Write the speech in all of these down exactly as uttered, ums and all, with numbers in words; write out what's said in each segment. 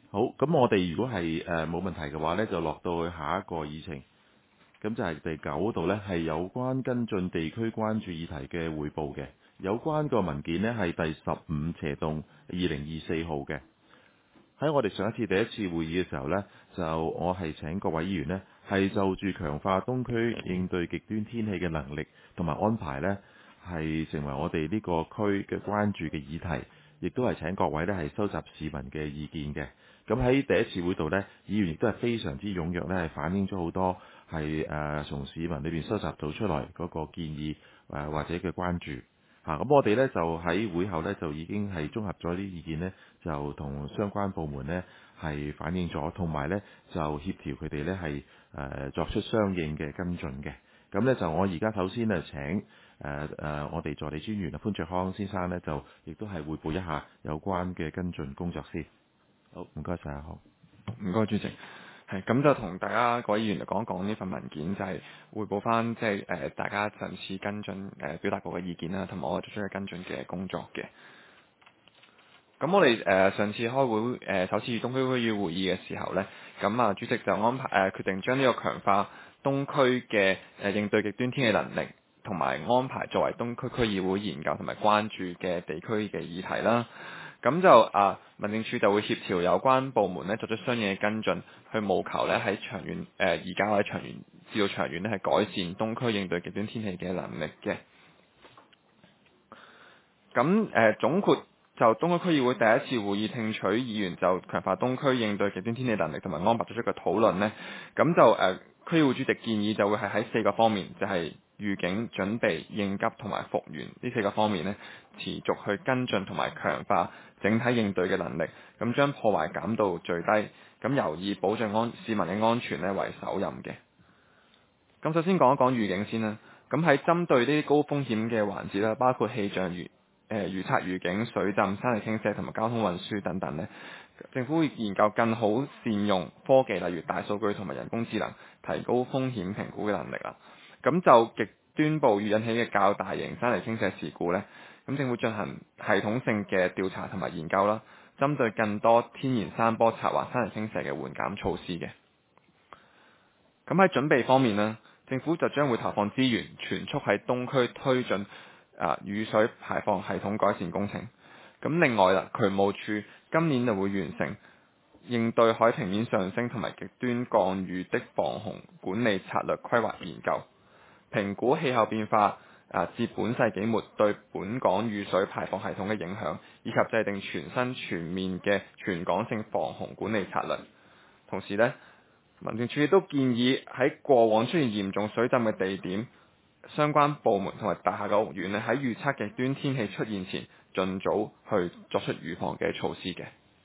好，咁我哋如果係誒冇問題嘅話呢，就落到去下一個議程。咁就係第九度呢，係有關跟進地區關注議題嘅匯報嘅。有關個文件呢，係第十五斜棟二零二四號嘅。喺我哋上一次第一次會議嘅時候呢，就我係請各位議員呢，係就住強化東區應對極端天氣嘅能力同埋安排呢，係成為我哋呢個區嘅關注嘅議題，亦都係請各位呢，係收集市民嘅意見嘅。咁喺第一次會度呢，議員亦都係非常之踴躍呢，係反映咗好多係誒從市民裏邊收集到出來嗰個建議誒、呃、或者嘅關注。嚇！咁我哋咧就喺會後咧就已經係綜合咗啲意見呢，就同相關部門呢係反映咗，同埋呢就協調佢哋呢係誒作出相應嘅跟進嘅。咁呢，就我而家首先呢請誒誒、呃、我哋助理專員啊潘卓康先生呢，就亦都係彙報一下有關嘅跟進工作先。好，唔該晒。阿康。 唔該，主席。係咁就同大家各位議員嚟講一講呢份文件，就係匯報翻即係誒大家上次跟進誒、呃、表達過嘅意見啦，同埋我作出嘅跟進嘅工作嘅。咁我哋誒、呃、上次開會誒、呃、首次東區區議會議嘅時候呢，咁啊主席就安排誒、呃、決定將呢個強化東區嘅誒應對極端天氣能力，同埋安排作為東區區議會研究同埋關注嘅地區嘅議題啦。咁就啊民政處就會協調有關部門呢作出相應嘅跟進，去務求呢喺長遠誒而家或者長遠至到長遠呢係改善東區應對極端天氣嘅能力嘅。咁誒、呃、總括就東區區議會第一次會議聽取議員就強化東區應對極端天氣能力同埋安排作出嘅討論呢，咁就誒、呃、區議會主席建議就會係喺四個方面，就係、是、預警、準備、應急同埋復原呢四個方面呢，持續去跟進同埋強化整體應對嘅能力，咁將破壞減到最低，咁由以保障安市民嘅安全呢為首任嘅。咁首先講一講預警先啦。咁喺針對呢啲高風險嘅環節啦，包括氣象預誒預測預警、水浸、山泥傾瀉同埋交通運輸等等咧，政府會研究更好善用科技，例如大數據同埋人工智能，提高風險評估嘅能力啦。咁就極端暴雨引起嘅較大型山泥傾瀉事故呢，咁政府進行系統性嘅調查同埋研究啦，針對更多天然山坡策劃山泥傾瀉嘅緩減措施嘅。咁喺準備方面呢，政府就將會投放資源，全速喺東區推進啊雨水排放系統改善工程。咁另外啦，渠務處今年就會完成應對海平面上升同埋極端降雨的防洪管理策略規劃研究，評估氣候變化啊至本世紀末對本港雨水排放系統嘅影響，以及制定全新全面嘅全港性防洪管理策略。同時呢，民政處亦都建議喺過往出現嚴重水浸嘅地點，相關部門同埋大廈嘅屋苑咧，喺預測極端天氣出現前，盡早去作出預防嘅措施嘅。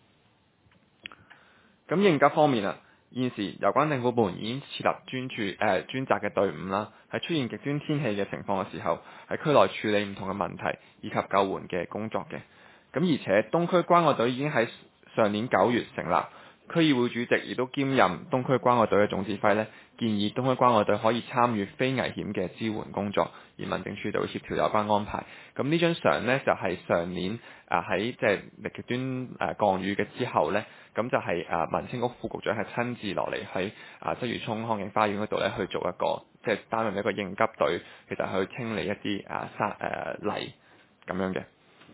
咁應急方面啊，現時有關政府部門已經設立專注誒、呃、專責嘅隊伍啦，喺出現極端天氣嘅情況嘅時候，喺區內處理唔同嘅問題以及救援嘅工作嘅。咁而且東區關愛隊已經喺上年九月成立。區議會主席亦都兼任東區關愛隊嘅總指揮呢，建議東區關愛隊可以參與非危險嘅支援工作，而民政處就會協調有關安排。咁呢張相呢，就係、是、上年啊喺即係極端誒、呃、降雨嘅之後呢，咁就係、是、啊民政局副局長係親自落嚟喺啊鰂魚涌康景花園嗰度呢去做一個即係、就是、擔任一個應急隊，其實去清理一啲啊沙誒、呃、泥咁樣嘅。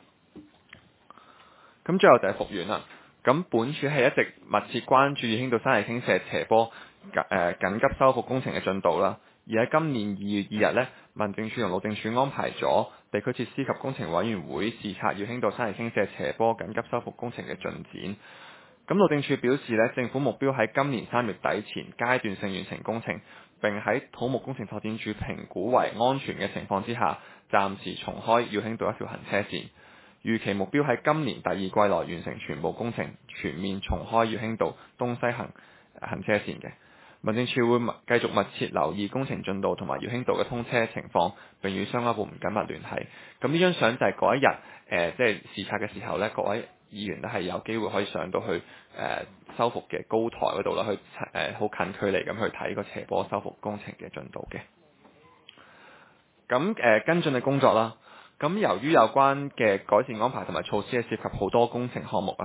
咁最後就係復原啦。咁本署係一直密切關注輕度山泥傾瀉斜坡緊誒緊急修復工程嘅進度啦。而喺今年二月二日呢，民政處同路政署安排咗地區設施及工程委員會視察要輕度山泥傾瀉斜坡緊急修復工程嘅進展。咁路政署表示呢，政府目標喺今年三月底前階段性完成工程，並喺土木工程拓展署評估為安全嘅情況之下，暫時重開耀興道一條行車線。預期目標喺今年第二季內完成全部工程，全面重開耀興道東西行行車線嘅。民政處會密繼續密切留意工程進度同埋耀興道嘅通車情況，並與相關部門緊密聯繫。咁呢張相就係嗰一日誒，即、呃、係、就是、視察嘅時候呢，各位議員都係有機會可以上到去誒、呃、修復嘅高台嗰度啦，去誒好、呃、近距離咁去睇個斜坡修復工程嘅進度嘅。咁誒、呃、跟進嘅工作啦。咁由於有關嘅改善安排同埋措施係涉及好多工程項目啊，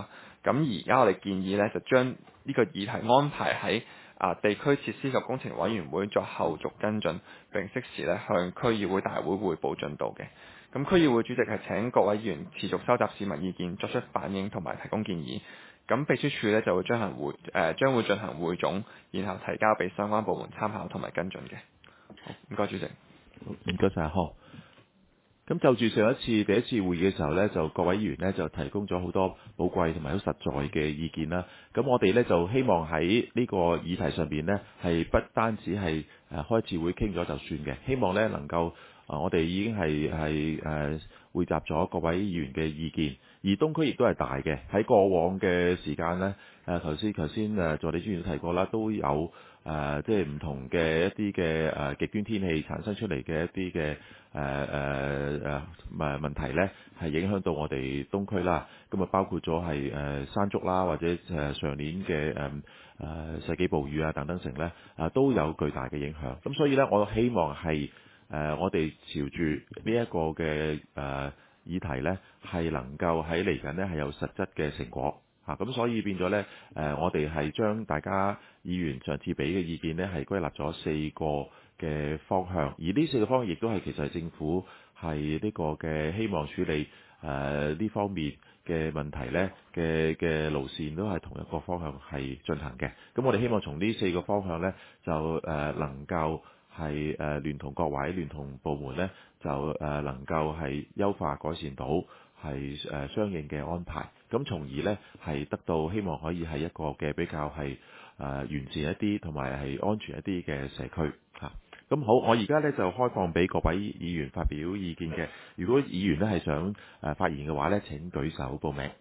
咁而家我哋建議咧就將呢個議題安排喺啊地區設施及工程委員會作後續跟進，並適時咧向區議會大會匯報進度嘅。咁區議會主席係請各位議員持續收集市民意見，作出反映同埋提供建議。咁秘書處咧就會進行會誒將會進行匯總，然後提交俾相關部門參考同埋跟進嘅。好，唔該主席。 唔該晒阿康。咁就住上一次第一次會議嘅時候呢，就各位議員呢就提供咗好多寶貴同埋好實在嘅意見啦。咁我哋呢就希望喺呢個議題上邊呢，係不單止係誒開次會傾咗就算嘅，希望呢能夠啊我哋已經係係誒匯集咗各位議員嘅意見，而東區亦都係大嘅。喺過往嘅時間呢，誒頭先頭先誒助理專員都提過啦，都有。誒、呃，即係唔同嘅一啲嘅誒極端天氣產生出嚟嘅一啲嘅誒誒誒誒問題咧，係影響到我哋東區啦。咁啊，包括咗係誒山竹啦，或者誒上年嘅誒誒世紀暴雨啊等等成咧，啊都有巨大嘅影響。咁所以咧，我希望係誒、呃、我哋朝住呢一個嘅誒、呃、議題咧，係能夠喺嚟緊咧係有實質嘅成果。嚇咁、啊、所以變咗呢，誒、呃、我哋係將大家議員上次俾嘅意見呢，係歸納咗四個嘅方向，而呢四個方向亦都係其實係政府係呢個嘅希望處理誒呢、呃、方面嘅問題呢嘅嘅路線都係同一個方向係進行嘅。咁我哋希望從呢四個方向呢，就誒、呃、能夠係誒、呃、聯同各位聯同部門呢，就誒、呃、能夠係優化改善到。係誒相應嘅安排，咁從而呢係得到希望可以係一個嘅比較係誒、呃、完善一啲同埋係安全一啲嘅社區嚇。咁、啊、好，我而家呢就開放俾各位議員發表意見嘅。如果議員呢係想誒、呃、發言嘅話呢，請舉手報名。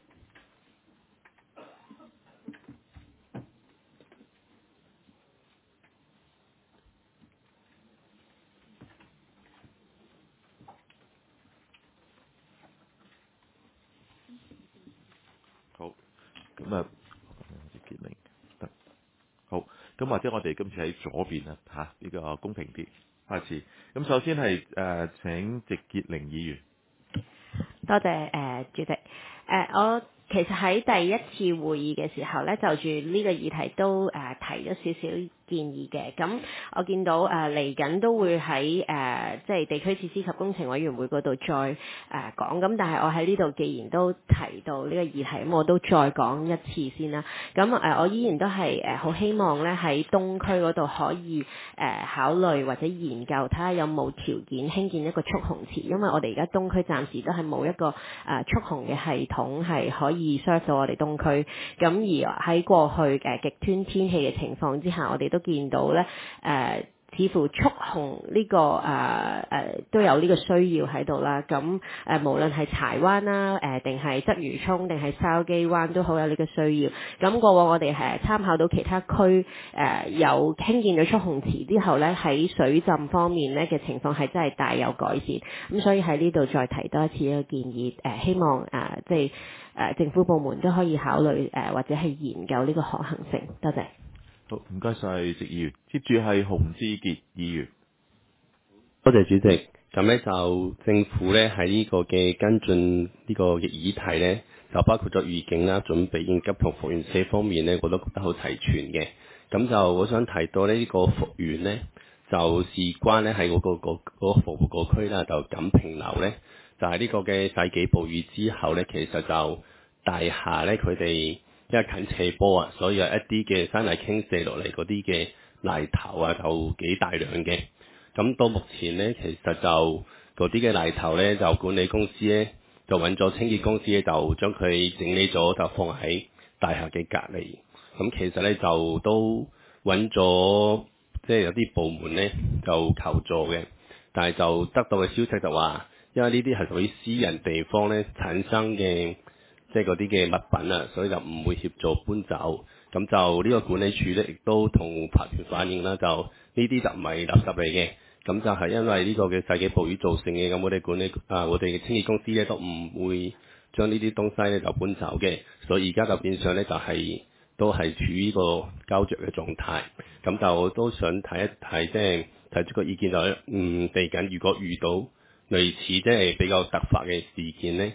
好，咁啊，傑明得好，咁或者我哋今次喺左邊啊嚇，呢、這個公平啲開始。咁首先係誒、呃、請易潔玲議員。 多謝誒、呃、主席。誒、呃、我其實喺第一次會議嘅時候咧，就住呢個議題都誒、呃、提咗少少建議嘅。咁我見到誒嚟緊都會喺誒、呃、即係地區設施及工程委員會嗰度再誒、呃、講。咁但係我喺呢度既然都提到呢個議題，咁我都再講一次先啦。咁誒、呃、我依然都係誒好希望咧喺東區嗰度可以誒、呃、考慮或者研究睇下有冇條件興建一個蓄洪池，因為我哋而家東區暫時都係冇一個誒、呃、蓄洪嘅系統係可以 serve 到我哋東區。咁而喺過去誒、呃、極端天氣嘅情況之下，我哋都見到咧誒、呃似乎蓄洪呢、這個誒誒、呃呃、都有呢個需要喺度啦。咁誒、呃、無論係柴灣啦，誒定係鰂魚涌定係筲箕灣都好有呢個需要。咁過往我哋係參考到其他區誒、呃、有興建咗蓄洪池之後咧，喺水浸方面咧嘅情況係真係大有改善。咁所以喺呢度再提多一次一個建議，誒、呃、希望誒、呃、即係誒、呃、政府部門都可以考慮誒、呃、或者係研究呢個可行性。多謝。 好，唔該晒，易議員。接住係洪志傑議員。 多謝主席。咁咧就政府咧喺呢個嘅跟進呢個議題咧，就包括咗預警啦、準備應急同復原四方面咧，我都覺得好齊全嘅。咁就我想提到呢、這個復原咧，就事關咧喺嗰個個嗰個服務個區啦，就錦屏樓咧，就係、是、呢個嘅世紀暴雨之後咧，其實就大廈咧佢哋因為近斜坡啊，所以有一啲嘅山泥傾瀉落嚟嗰啲嘅泥頭啊，就幾大量嘅。咁到目前咧，其實就嗰啲嘅泥頭咧，就管理公司咧就揾咗清潔公司咧，就將佢整理咗，就放喺大廈嘅隔離。咁其實咧就都揾咗，即係有啲部門咧就求助嘅，但係就得到嘅消息就話，因為呢啲係屬於私人地方咧產生嘅，即係嗰啲嘅物品啊，所以就唔會協助搬走。咁就呢個管理處咧，亦都同法團反映啦，就呢啲就唔係垃圾嚟嘅。咁就係因為呢個嘅世紀暴雨造成嘅，咁我哋管理啊，我哋嘅清潔公司咧都唔會將呢啲東西咧就搬走嘅，所以而家就變相咧就係、是、都係處於個膠着嘅狀態。咁就都想睇一睇，即係提出個意見就係、是，嗯，嚟緊如果遇到類似即係比較突發嘅事件咧，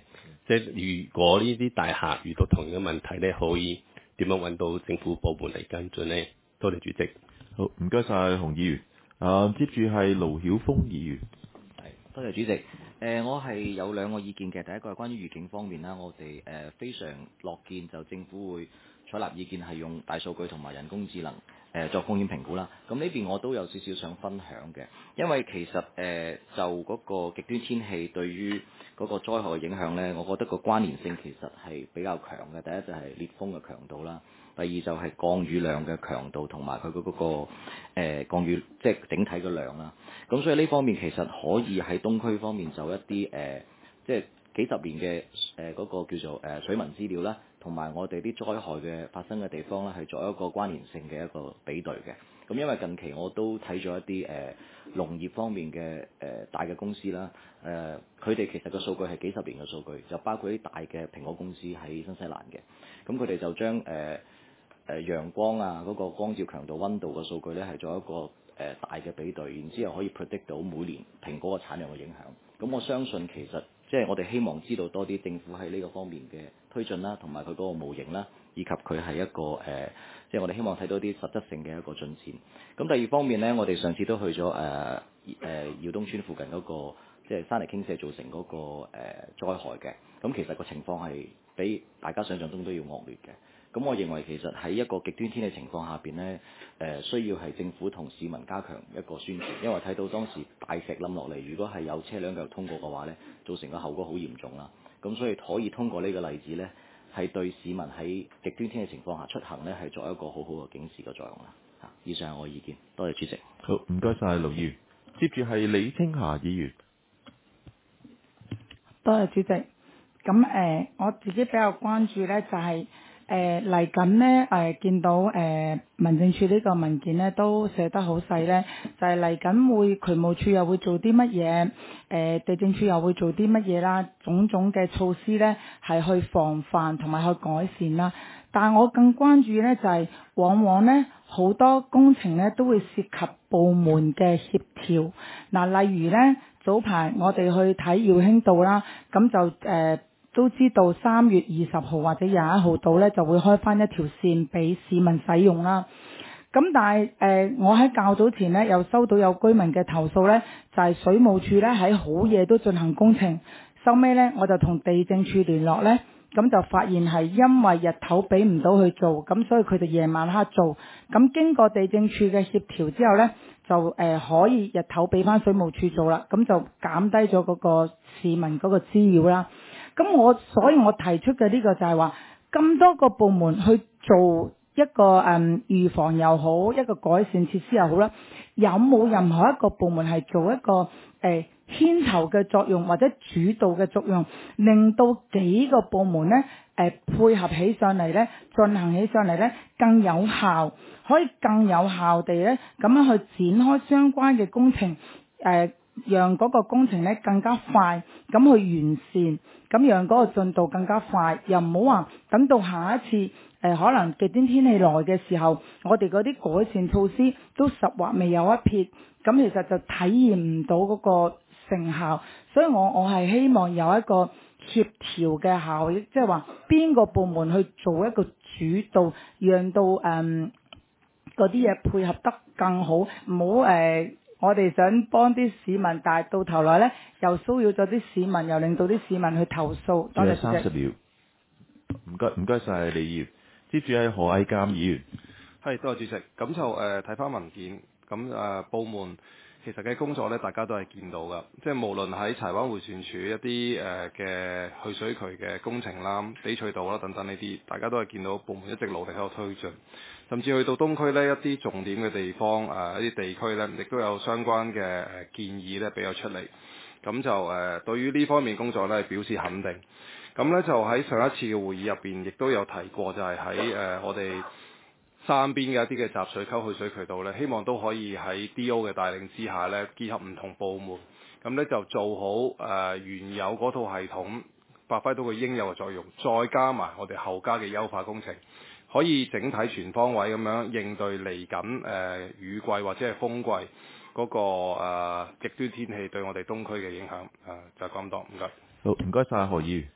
即係如果呢啲大廈遇到同樣嘅問題咧，可以點樣揾到政府部門嚟跟進呢？多謝主席。 好，唔該晒洪議員。啊，接住係盧曉峰議員。 係，多謝主席。誒、呃，我係有兩個意見嘅。第一個係關於預警方面啦，我哋誒、呃、非常樂見就政府會採納意見，係用大數據同埋人工智能誒、呃、作風險評估啦。咁呢邊我都有少少想分享嘅，因為其實誒、呃、就嗰個極端天氣對於嗰個災害嘅影響呢，我覺得個關聯性其實係比較強嘅。第一就係烈風嘅強度啦。第二就係降雨量嘅強度同埋佢嗰個、呃、降雨，即係整體嘅量啦。咁所以呢方面其實可以喺東區方面就一啲誒、呃，即係幾十年嘅誒嗰個叫做誒、呃、水文資料啦，同埋我哋啲災害嘅發生嘅地方咧，係作一個關聯性嘅一個比對嘅。咁因為近期我都睇咗一啲誒、呃、農業方面嘅誒、呃、大嘅公司啦，誒佢哋其實個數據係幾十年嘅數據，就包括啲大嘅蘋果公司喺新西蘭嘅，咁佢哋就將誒。呃誒、呃、陽光啊，嗰、那個光照強度、溫度嘅數據咧，係做一個誒、呃、大嘅比對，然之後可以 predict 到每年蘋果嘅產量嘅影響。咁我相信其實即係我哋希望知道多啲政府喺呢個方面嘅推進啦，同埋佢嗰個模型啦，以及佢係一個誒、呃，即係我哋希望睇到啲實質性嘅一個進展。咁第二方面呢，我哋上次都去咗誒誒耀東村附近嗰、那個即係山泥傾瀉造成嗰、那個誒、呃、災害嘅。咁其實個情況係比大家想象中都要惡劣嘅。咁我認為其實喺一個極端天氣情況下邊呢，誒、呃、需要係政府同市民加強一個宣傳，因為睇到當時大石冧落嚟，如果係有車輛繼續通過嘅話呢，造成嘅後果好嚴重啦。咁所以可以通過呢個例子呢，係對市民喺極端天氣情況下出行呢，係作一個好好嘅警示嘅作用啦。嚇，以上係我嘅意見，多謝主席。 好，唔該晒盧議員。接住係李青霞議員。 多謝主席。咁誒、呃，我自己比較關注呢，就係、是。誒嚟緊呢，誒、呃、見到誒、呃、民政處呢個文件呢都寫得好細呢，就係嚟緊會渠務處又會做啲乜嘢，誒、呃、地政處又會做啲乜嘢啦，種種嘅措施呢係去防範同埋去改善啦。但係我更關注呢，就係、是、往往呢好多工程呢都會涉及部門嘅協調，嗱、呃、例如呢，早排我哋去睇耀興道啦，咁就誒。呃都知道三月二十號或者廿一號到呢就會開返一條線俾市民使用啦。咁但係誒、呃，我喺較早前呢又收到有居民嘅投訴呢，就係、是、水務署呢喺好夜都進行工程，收尾呢我就同地政處聯絡呢，咁就發現係因為日頭俾唔到去做，咁所以佢哋夜晚黑做。咁經過地政處嘅協調之後呢，就誒、呃、可以日頭俾返水務署做啦，咁就減低咗嗰個市民嗰個滋擾啦。咁我所以我提出嘅呢個就係話，咁多個部門去做一個誒、嗯、預防又好，一個改善設施又好啦，有冇任何一個部門係做一個誒、呃、牽頭嘅作用或者主導嘅作用，令到幾個部門呢誒、呃、配合起上嚟呢，進行起上嚟呢更有效，可以更有效地呢咁樣去展開相關嘅工程誒。呃讓嗰個工程咧更加快咁去完善，咁讓嗰個進度更加快，又唔好話等到下一次誒、呃、可能極端天氣來嘅時候，我哋嗰啲改善措施都十劃未有一撇，咁其實就體驗唔到嗰個成效。所以我我係希望有一個協調嘅效益，即係話邊個部門去做一個主導，讓到誒嗰啲嘢配合得更好，唔好誒。我哋想幫啲市民，但係到頭來呢，又騷擾咗啲市民，又令到啲市民去投訴。多謝主三十秒，唔該唔該晒李議員。接住係何毅鑑議員。 係，多謝主席。咁就誒睇翻文件，咁誒、呃、部門其實嘅工作呢，大家都係見到㗎。即係無論喺柴灣迴旋處一啲誒嘅去水渠嘅工程啦、翡翠道啦等等呢啲，大家都係見到部門一直努力喺度推進。甚至去到東區呢，一啲重點嘅地方，誒、呃、一啲地區呢，亦都有相關嘅誒建議呢俾咗出嚟。咁就誒、呃、對於呢方面工作呢，表示肯定。咁呢，就喺上一次嘅會議入邊，亦都有提過，就係喺誒我哋山邊嘅一啲嘅集水溝去水渠道呢，希望都可以喺 D O 嘅帶領之下呢，結合唔同部門，咁呢就做好誒、呃、原有嗰套系統，發揮到佢應有嘅作用，再加埋我哋後加嘅優化工程。可以整體全方位咁樣應對嚟緊誒雨季或者係風季嗰、那個誒、呃、極端天氣對我哋東區嘅影響，誒、呃、就係咁多，唔該。 好，唔該晒何議員。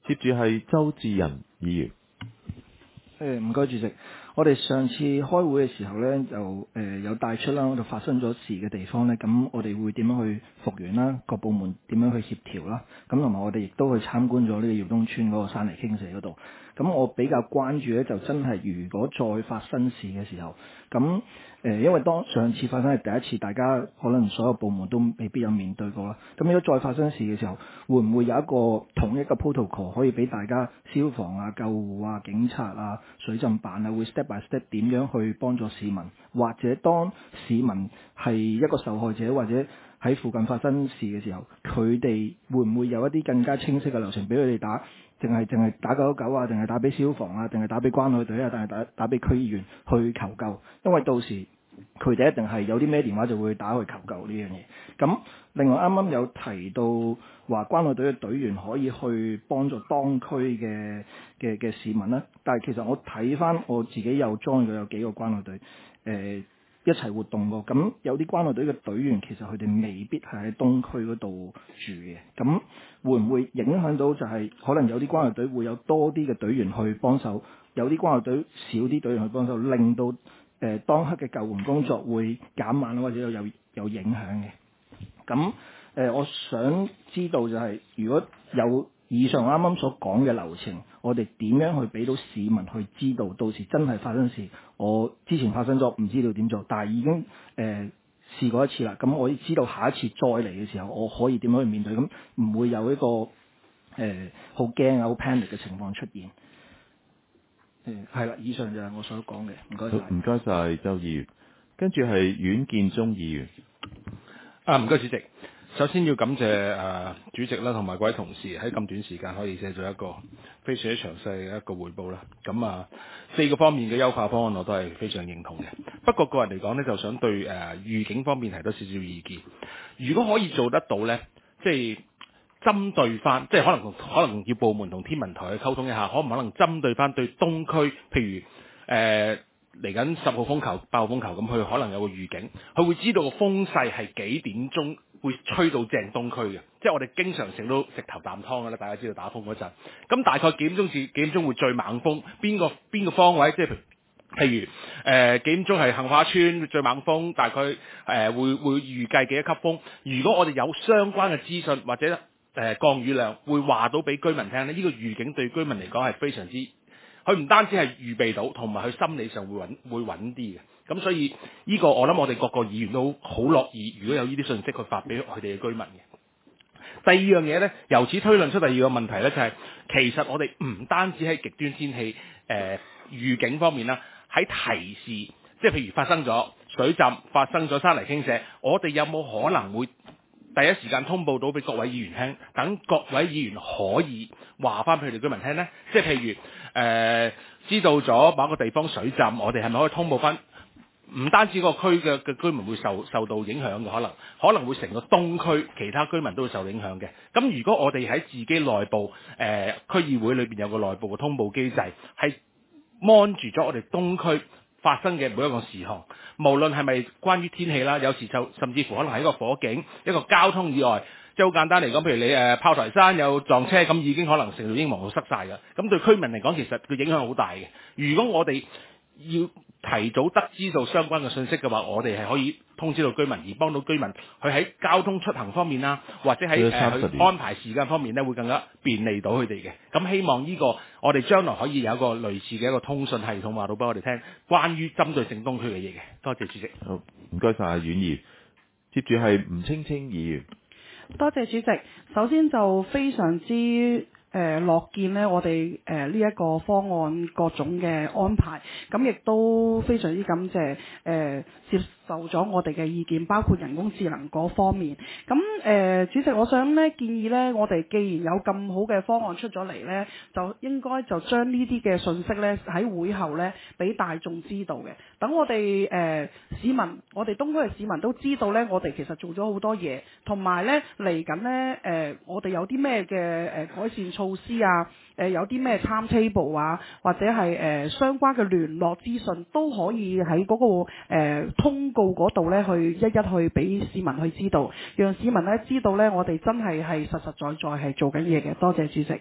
接住係周志仁議員。 誒唔該主席，我哋上次開會嘅時候呢，就誒、呃、有帶出啦，嗰度發生咗事嘅地方呢，咁我哋會點樣去復原啦？各部門點樣去協調啦？咁同埋我哋亦都去參觀咗呢個耀東村嗰個山泥傾瀉嗰度。咁我比較關注呢，就真係如果再發生事嘅時候，咁誒、呃、因為當上次發生係第一次，大家可能所有部門都未必有面對過啦。咁如果再發生事嘅時候，會唔會有一個統一嘅 protocol 可以俾大家消防啊、救護啊、警察啊、水浸辦啊，會 step by step 點樣去幫助市民？或者當市民係一個受害者，或者喺附近發生事嘅時候，佢哋會唔會有一啲更加清晰嘅流程俾佢哋打？淨係淨係打九一九啊，定係打俾消防啊，定係打俾關愛隊啊，定係打打俾區議員去求救？因為到時佢哋一定係有啲咩電話就會打去求救呢樣嘢。咁另外啱啱有提到話關愛隊嘅隊員可以去幫助當區嘅嘅嘅市民啦，但係其實我睇翻我自己又 join 咗有幾個關愛隊誒、呃、一齊活動過，咁有啲關愛隊嘅隊員其實佢哋未必係喺東區嗰度住嘅，咁會唔會影響到就係、是、可能有啲關愛隊會有多啲嘅隊員去幫手，有啲關愛隊少啲隊員去幫手，令到誒、呃、當刻嘅救援工作會減慢或者有有有影響嘅。咁誒、呃，我想知道就係、是、如果有以上啱啱所講嘅流程，我哋點樣去俾到市民去知道，到時真係發生事，我之前發生咗唔知道點做，但係已經誒、呃、試過一次啦。咁我知道下一次再嚟嘅時候，我可以點樣去面對，咁唔會有一個誒好驚啊、好 panic 嘅情況出現。誒係啦，以上就係我所講嘅，唔該晒。 唔該晒周議員，跟住係阮建中議員。 啊，唔該主席。首先要感謝誒、呃、主席啦，同埋各位同事喺咁短時間可以寫咗一個非常之詳細嘅一個彙報啦。咁啊，四個方面嘅優化方案我都係非常認同嘅。不過個人嚟講呢，就想對誒、呃、預警方面提多少少意見。如果可以做得到呢，即係針對翻，即係可能可能要部門同天文台去溝通一下，可唔可能針對翻對東區，譬如誒。呃嚟緊十號風球、八號風球咁，佢可能有個預警，佢會知道個風勢係幾點鐘會吹到正東區嘅，即係我哋經常食到食頭啖湯㗎啦。大家知道打風嗰陣，咁大概幾點鐘至幾點鐘會最猛風？邊個邊個方位？即係譬如譬如誒、呃、幾點鐘係杏花村最猛風，大概誒、呃、會會預計幾多級風？如果我哋有相關嘅資訊或者誒、呃、降雨量，會話到俾居民聽咧，呢、這個預警對居民嚟講係非常之。佢唔單止係預備到，同埋佢心理上會穩會穩啲嘅。咁所以呢個我諗我哋各個議員都好樂意，如果有呢啲信息去發俾佢哋嘅居民嘅。第二樣嘢呢，由此推論出第二個問題呢，就係、是、其實我哋唔單止喺極端天氣誒、呃、預警方面啦，喺提示，即係譬如發生咗水浸、發生咗山泥傾瀉，我哋有冇可能會第一時間通報到俾各位議員聽，等各位議員可以話翻俾佢哋居民聽呢？即係譬如誒、呃、知道咗某一個地方水浸，我哋係咪可以通報翻？唔單止個區嘅嘅居民會受受到影響嘅，可能可能會成個東區其他居民都會受影響嘅。咁如果我哋喺自己內部誒、呃、區議會裏邊有個內部嘅通報機制，係 mon 住咗我哋東區發生嘅每一個事項，無論係咪關於天氣啦，有時就甚至乎可能係一個火警、一個交通意外，即係好簡單嚟講，譬如你誒、呃、炮台山有撞車，咁已經可能成條英皇道塞晒㗎。咁對居民嚟講，其實佢影響好大嘅。如果我哋要提早得知到相關嘅信息嘅話，我哋係可以通知到居民，而幫到居民佢喺交通出行方面啦，或者喺誒、呃、安排時間方面咧，會更加便利到佢哋嘅。咁希望呢、這個我哋將來可以有一個類似嘅一個通訊系統話到俾我哋聽，關於針對性東區嘅嘢嘅。多謝主席。 好，唔該晒阮議員。接住係吳青青議員。 多謝主席。首先就非常之誒樂見呢，我哋誒呢一個方案各種嘅安排，咁亦都非常之感謝誒、呃、接受咗我哋嘅意見，包括人工智能嗰方面。咁誒、呃、主席，我想呢建議呢，我哋既然有咁好嘅方案出咗嚟呢，就應該就將呢啲嘅信息呢喺會後呢俾大眾知道嘅。等我哋誒、呃、市民，我哋東區嘅市民都知道呢，我哋其實做咗好多嘢，同埋呢嚟緊呢，誒、呃，我哋有啲咩嘅誒改善措施啊，誒、呃、有啲咩 timetable 啊，或者係誒、呃、相關嘅聯絡資訊都可以喺嗰、那個、呃、通告嗰度呢去一一去俾市民去知道，讓市民呢知道呢我哋真係係實實在在係做緊嘢嘅。多謝主席。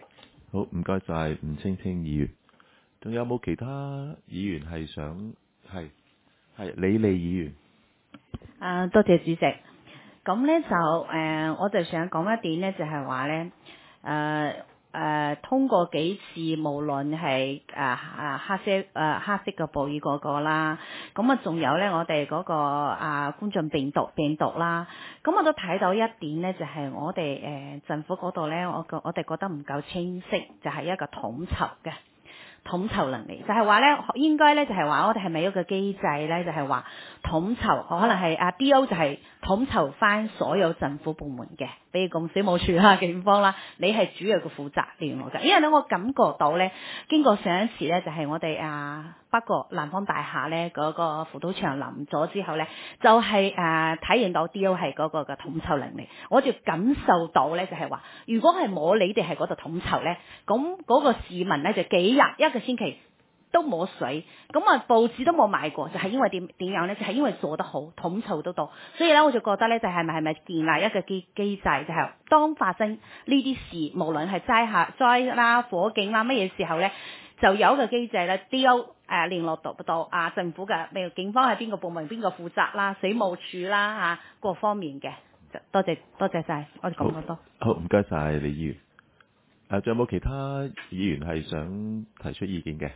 好，唔該晒吳青青議員。仲有冇其他議員係想係係李麗議員？ 啊，多謝主席。咁咧就誒、呃，我就想講一點咧，就係話咧誒誒，通過幾次無論係誒誒黑色誒、呃、黑色嘅暴雨嗰個啦，咁啊仲有咧我哋嗰、個啊冠狀病毒病毒啦，咁我都睇到一點咧，就係、是、我哋誒、呃、政府嗰度咧，我覺我哋覺得唔夠清晰，就係、是、一個統籌嘅。統籌能力就係話咧，應該咧就係話我哋係咪有一個機制咧？就係、是、話統籌，可能係啊 D O 就係統籌翻所有政府部門嘅，比如咁水務署啦、警方啦，你係主要嘅負責聯絡嘅。因為咧，我感覺到咧，經過上一次咧，就係、是、我哋啊北角南方大廈咧嗰、那個輔導場冧咗之後咧，就係、是、誒、啊、體驗到 D O 係嗰個嘅統籌能力，我就感受到咧就係、是、話，如果係冇你哋喺嗰度統籌咧，咁嗰個市民咧就幾日一個星期都冇水，咁啊報紙都冇買過，就係、是、因為點點樣咧？就係、是、因為做得好，統籌得到，所以咧我就覺得咧，就係咪係咪建立一個機機制，就係、是、當發生呢啲事，無論係災下災啦、火警啦乜嘢時候咧，就有一個機制咧 ，D O 誒聯絡到到啊政府嘅，譬如警方係邊個部門邊個負責啦，水務署啦嚇、啊、各方面嘅，多謝多謝晒，我哋講咁多。 好，唔該晒李議員。誒，仲有冇其他議員係想提出意見嘅？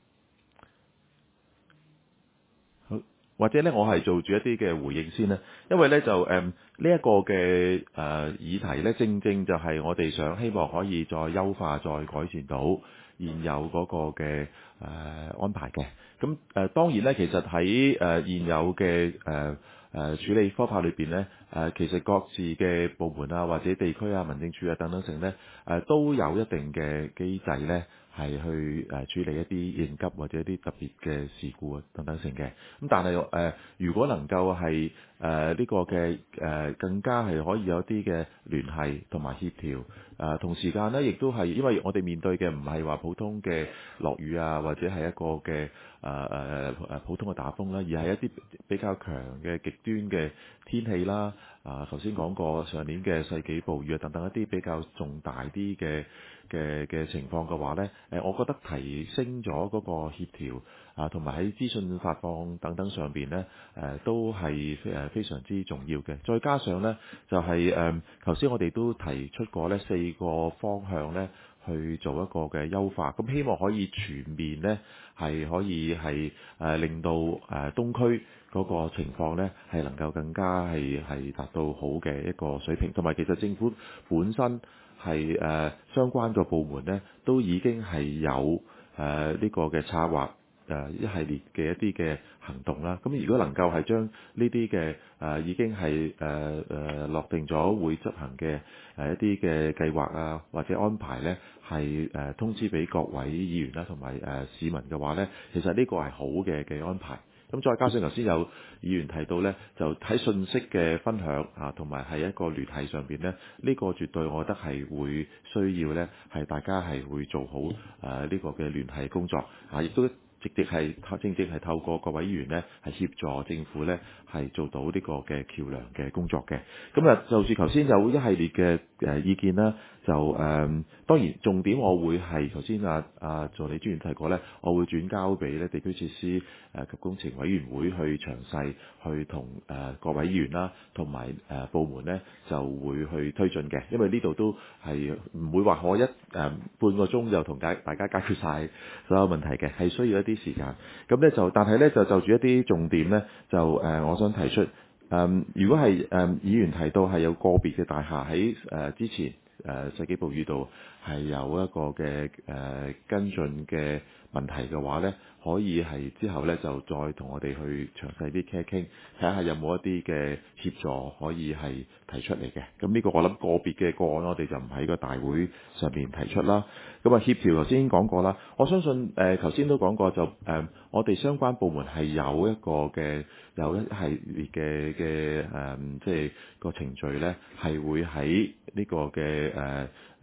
好，或者咧，我係做住一啲嘅回應先啦。因為咧就誒呢一個嘅誒、呃、議題咧，正正就係我哋想希望可以再優化、再改善到現有嗰個嘅誒、呃、安排嘅。咁誒、呃、當然咧，其實喺誒、呃、現有嘅誒。呃誒、呃、處理方法裏邊咧，誒、呃、其實各自嘅部門啊，或者地區啊、民政處啊等等成咧，誒、呃、都有一定嘅機制咧，係去誒、呃、處理一啲應急或者一啲特別嘅事故啊等等成嘅。咁但係誒、呃，如果能夠係誒呢個嘅誒、呃、更加係可以有啲嘅聯繫同埋協調，誒、呃、同時間咧，亦都係因為我哋面對嘅唔係話普通嘅落雨啊，或者係一個嘅。誒誒誒普通嘅打風啦，而係一啲比較強嘅極端嘅天氣啦。啊，頭先講過上年嘅世紀暴雨啊，等等一啲比較重大啲嘅嘅嘅情況嘅話咧，誒，我覺得提升咗嗰個協調啊，同埋喺資訊發放等等上邊咧，誒都係誒非常之重要嘅。再加上咧，就係誒頭先我哋都提出過咧四個方向咧。去做一個嘅優化，咁希望可以全面呢，係可以係誒、呃、令到誒、呃、東區嗰個情況呢，係能夠更加係係達到好嘅一個水平，同埋其實政府本身係誒、呃、相關嘅部門呢，都已經係有誒呢、呃這個嘅策劃。誒一系列嘅一啲嘅行動啦，咁如果能夠係將呢啲嘅誒已經係誒誒落定咗會執行嘅誒一啲嘅計劃啊，或者安排咧，係誒通知俾各位議員啦，同埋誒市民嘅話咧，其實呢個係好嘅嘅安排。咁再加上頭先有議員提到咧，就喺信息嘅分享啊，同埋係一個聯繫上邊咧，呢個絕對我覺得係會需要咧，係大家係會做好誒呢個嘅聯繫工作啊，亦都。直直係正正係透過各位議員呢，係協助政府呢，係做到呢個嘅橋梁嘅工作嘅。咁啊，就似頭先有一系列嘅誒意見啦，就誒、呃、當然重點我會係頭先啊啊助理專員提過呢，我會轉交俾咧地區設施誒及工程委員會去詳細去同誒各位議員啦，同埋誒部門呢，就會去推進嘅。因為呢度都係唔會話我一誒、呃、半個鐘就同大大家解決晒所有問題嘅，係需要一啲時間。咁咧就，但係咧就就住一啲重點咧，就誒、呃，我想提出誒、呃，如果係誒、呃、議員提到係有個別嘅大廈喺誒之前誒、呃、世紀暴雨度係有一個嘅誒、呃、跟進嘅問題嘅話咧，可以係之後咧就再同我哋去詳細啲傾一傾，睇下有冇一啲嘅協助可以係提出嚟嘅。咁呢個我諗個別嘅個案，我哋就唔喺個大會上面提出啦。咁啊協調頭先已經講過啦，我相信誒頭先都講過就誒、呃，我哋相關部門係有一個嘅有一系列嘅嘅誒，即係個程序咧係會喺呢個嘅誒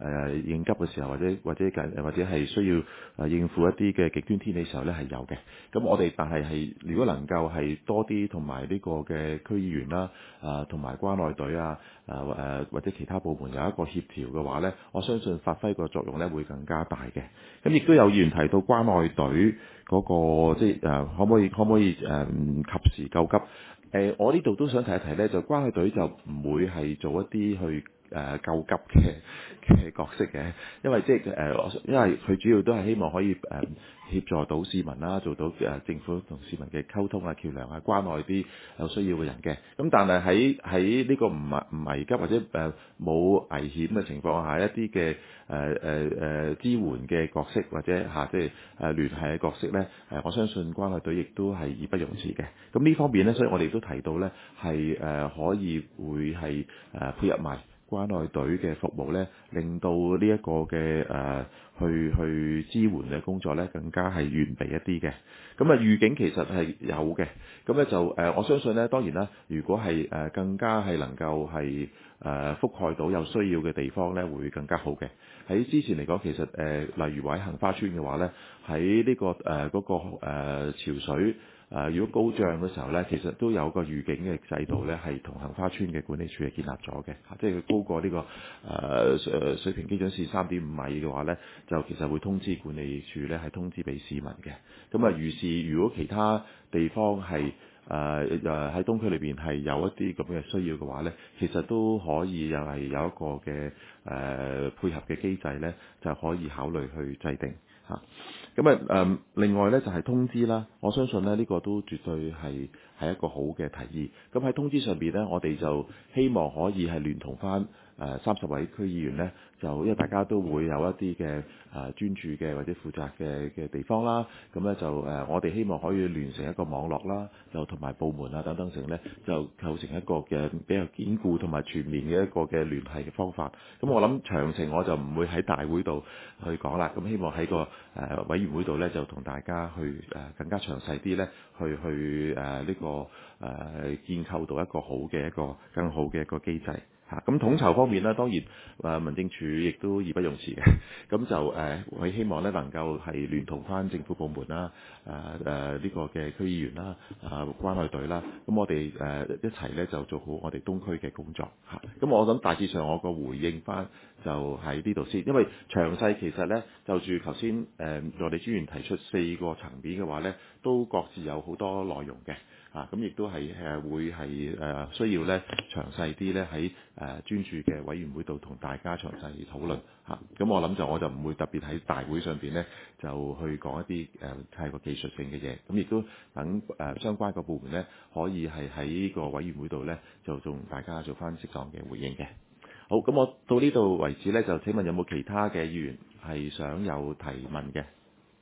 誒應急嘅時候，或者或者緊或者係需要誒應付一啲嘅極端天氣時候咧係有嘅。咁我哋但係係如果能夠係多啲同埋呢個嘅區議員啦，啊同埋關愛隊啊，誒、啊、誒或者其他部門有一個協調嘅話咧，我相信發揮個作用咧會更加大嘅。咁亦都有議員提到關愛隊嗰、個即係誒可唔可以可唔可以誒、嗯、及時救急？誒、呃、我呢度都想提一提咧，就關愛隊就唔會係做一啲去誒、呃、救急嘅嘅角色嘅，因為即係誒，因為佢主要都係希望可以誒、呃、協助到市民啦，做到誒、呃、政府同市民嘅溝通啊、橋梁啊，關愛啲有需要嘅人嘅。咁但係喺喺呢個唔危唔危急或者誒冇、呃、危險嘅情況下，一啲嘅誒誒誒支援嘅角色或者嚇即係誒聯繫嘅角色咧，誒、呃、我相信關愛隊亦都係義不容辭嘅。咁呢方面咧，所以我哋都提到咧係誒可以會係誒、呃、配合埋關愛隊嘅服務咧，令到呢一個嘅誒、呃、去去支援嘅工作咧更加係完備一啲嘅。咁啊預警其實係有嘅，咁咧就誒、呃、我相信咧，當然啦，如果係誒、呃、更加係能夠係誒、呃、覆蓋到有需要嘅地方咧，會更加好嘅。喺之前嚟講，其實誒、呃、例如話喺杏花村嘅話咧，喺呢、這個誒嗰、呃那個、呃、潮水。誒、呃，如果高漲嘅時候咧，其實都有個預警嘅制度咧，係同杏花村嘅管理處係建立咗嘅，即係佢高過呢、這個誒誒、呃、水平基準線三點五米嘅話咧，就其實會通知管理處咧，係通知俾市民嘅。咁啊，如是如果其他地方係誒誒喺東區裏邊係有一啲咁嘅需要嘅話咧，其實都可以又係有一個嘅誒、呃、配合嘅機制咧，就可以考慮去制定嚇。咁啊誒，另外咧就係、是、通知啦，我相信咧呢、這個都絕對係係一個好嘅提議。咁喺通知上邊咧，我哋就希望可以係聯同翻誒三十位區議員咧，就因為大家都會有一啲嘅誒專注嘅或者負責嘅嘅地方啦。咁咧就誒、呃，我哋希望可以聯成一個網絡啦，就同埋部門啊等等成咧，就構成一個嘅比較堅固同埋全面嘅一個嘅聯繫嘅方法。咁我諗詳情我就唔會喺大會度去講啦。咁希望喺個誒、呃、委員會度咧，就同大家去誒、呃、更加詳細啲咧，去去誒呢、呃這個誒、呃、建構到一個好嘅一個更好嘅一個機制嚇。咁、啊、統籌方面咧，當然誒、呃、民政處亦都義不容辭嘅。咁就誒，我、呃、希望咧能夠係聯同翻政府部門啦，誒誒呢個嘅區議員啦，啊關愛隊啦，咁我哋誒、呃、一齊咧就做好我哋東區嘅工作嚇。咁、啊、我諗大致上我個回應翻就喺呢度先，因為詳細其實咧就住頭先誒我哋專員提出四個層面嘅話咧，都各自有好多內容嘅。啊，咁亦都係誒會係誒需要咧詳細啲咧喺誒專注嘅委員會度同大家詳細討論嚇。咁、啊、我諗就我就唔會特別喺大會上邊咧就去講一啲誒太過技術性嘅嘢。咁亦都等誒、呃、相關嘅部門咧可以係喺呢個委員會度咧就同大家做翻適當嘅回應嘅。好，咁我到呢度為止咧，就請問有冇其他嘅議員係想有提問嘅？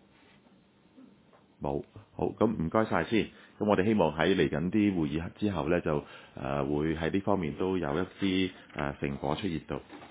冇，好，咁唔該晒先。咁我哋希望喺嚟緊啲會議之後咧，就誒、呃、會喺呢方面都有一啲誒、呃、成果出現到。